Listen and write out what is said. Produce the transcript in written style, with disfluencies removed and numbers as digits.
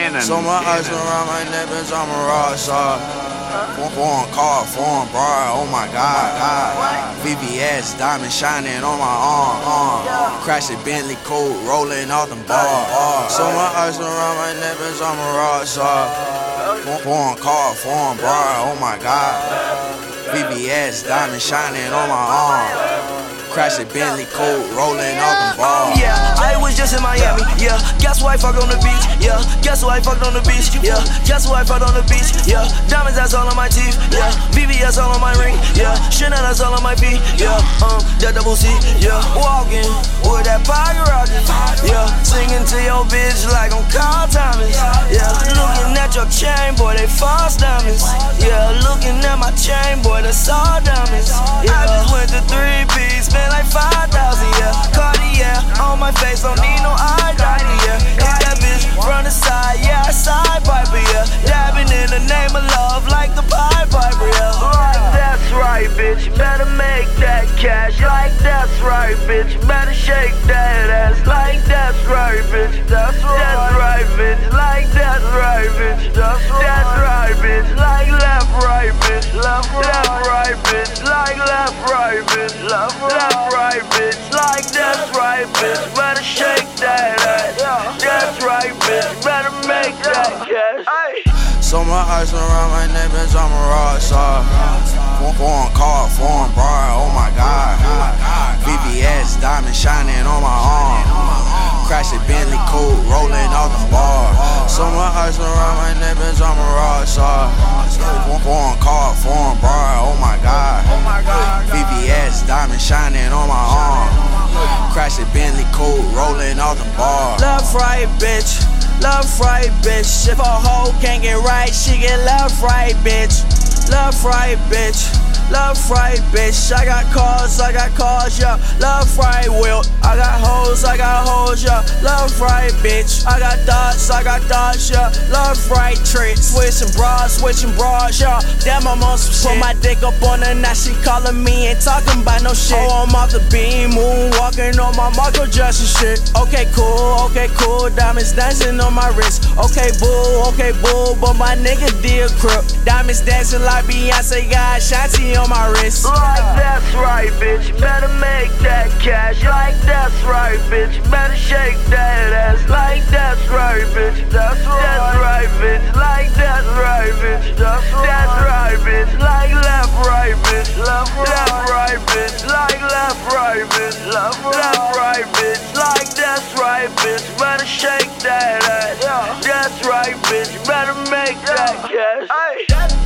Cannon. So much ice around my neck, bitch, I'm a rock star. Foreign car, foreign bar, oh my God. VVS, diamond shining on my arm. Crashing Bentley coat, rolling off them bars. So much ice around my neck, bitch, I'm a rock star. Foreign car, foreign bar, oh my God. VVS, diamond shining on my arm. Crashing Bentley coat, rolling off them bars. Yeah, I was just in Miami. Yeah, guess who I fucked on the beach? Yeah, guess who I fucked on the beach? Yeah, guess who I fucked on the beach? Yeah, diamonds that's all on my teeth. Yeah, VVS all on my ring. Yeah, Chanel that's all on my feet. Yeah, that double C. Yeah, walking with that pocket rocket. Yeah, singing to your bitch like I'm Carl Thomas. Yeah, looking at your chain, boy, they false diamonds. Yeah, looking at my chain, boy, that's all diamonds. Yeah, I just went to 3P, spent like 5,000, yeah. Cartier on my face, don't need no eyeliner, yeah. Hit that bitch from the side, yeah, side piper, yeah. Dabbing in the name of love like the Pied Piper, yeah. Like that's right, bitch, you better make that cash. Like that's right, bitch, you better shake that ass. Like that's right, bitch, that's right, bitch. Like that's right, bitch, that's right, bitch. Like left, right, bitch, left, right, bitch. Like left, right, bitch, left, right, bitch. Like that's right, bitch, better shake that ass. That's right, bitch, better make that cash. So much ice around my neck, bitch, I'm a rock star. Foreign car, foreign bar, oh my God. VVS, diamond shining on my arm. Crashing Bentley coat, rolling off the bar. So much ice around my neck, bitch, I'm a rock star. Foreign car, foreign bar, oh my God. VVS, diamond shining on my arm. Crashing Bentley coat, rolling off the bar. Left, right, bitch. Left, right, bitch. If a hoe can't get right, she get left, right, bitch. Left, right, bitch. Left, right, bitch. I got cars, yeah. Left, right, wheel. I got hoes, yeah. Left, right, bitch. I got thoughts, yeah. Left, right, tricks. Switching bras, yeah. Damn, I'm on some shit. Put my dick up on her, now she calling me, ain't talking about no shit. Oh, I'm off the beam, moonwalking on my Michael Jackson shit. Okay, cool. Diamonds dancing on my wrist. Okay, boo, but my nigga did crip. Diamonds dancing like Beyonce got Shanti on my wrist. Like that's right, bitch, you better make that cash. Like that's right, bitch, you better shake that ass. Like that's right, bitch, that's right, bitch. Like that's right, bitch, that's right, bitch. Like left, right, bitch, left, right, bitch. Like left, right, bitch, left, right, bitch. Like that's right, bitch, better shake that ass. That's right, bitch, you better make that cash.